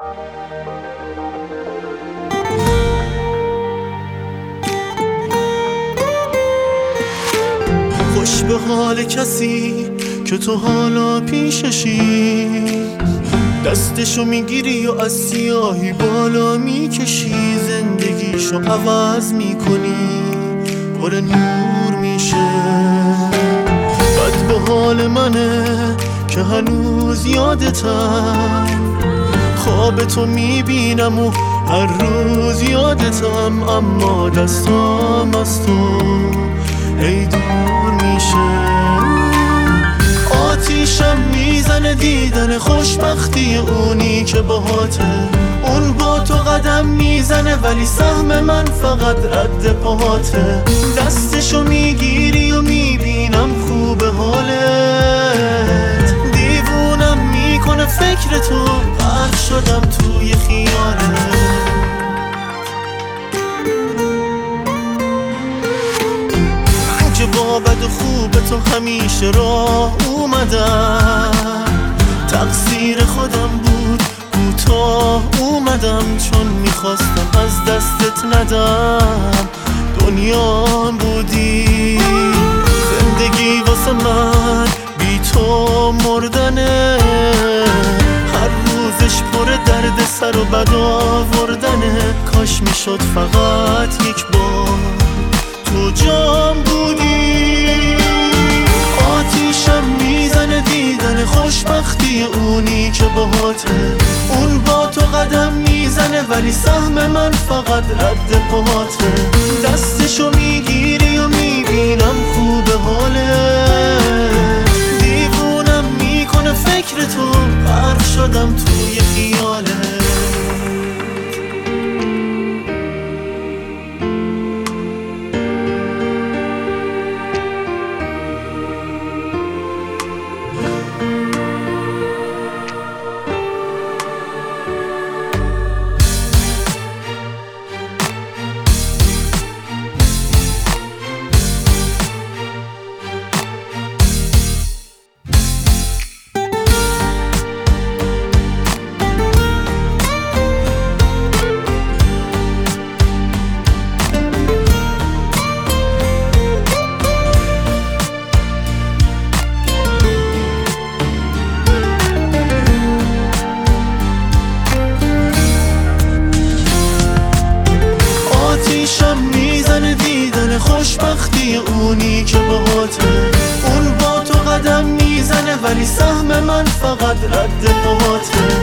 خوش به حال کسی که تو حالا پیششی، دستشو میگیری و از سیاهی بالا میکشی، زندگیشو عوض میکنی، پر نور میشه. بد به حال منه که هنوز یادتم، خواب تو میبینم و هر روز یادتم، اما دستام از تو ای دور میشه. آتیشم میزنه دیدن خوشبختی اونی که باهاته، اون با تو قدم میزنه ولی سهم من فقط رد پاهاته. دستشو میگیری و میبینم خوب حالت، دیوونم میکنه فکر تو، غرق شدم توی خیالت. با بد و خوب تو همیشه راه اومدم، تقصیر خودم بود کوتاه اومدم، چون میخواستم از دستت ندم، دنیام بودی. زندگی واسه من بی تو مردنه، هر روزش پر درد سر و بد آوردنه، کاش میشد فقط یک بار تو جام بودی. آتیشم میزنه دیدن خوشبختی اونی که باهاته، اون با تو قدم میزنه ولی سهم من فقط رد پاهاته. دستشو میگیری و میبینم خوب حالت، دیوونم میکنه فکر تو، غرق شدم توی خیالت. خوشبختی اونی که باهاته، اون با تو قدم میزنه ولی سهم من فقط رد پاهاته.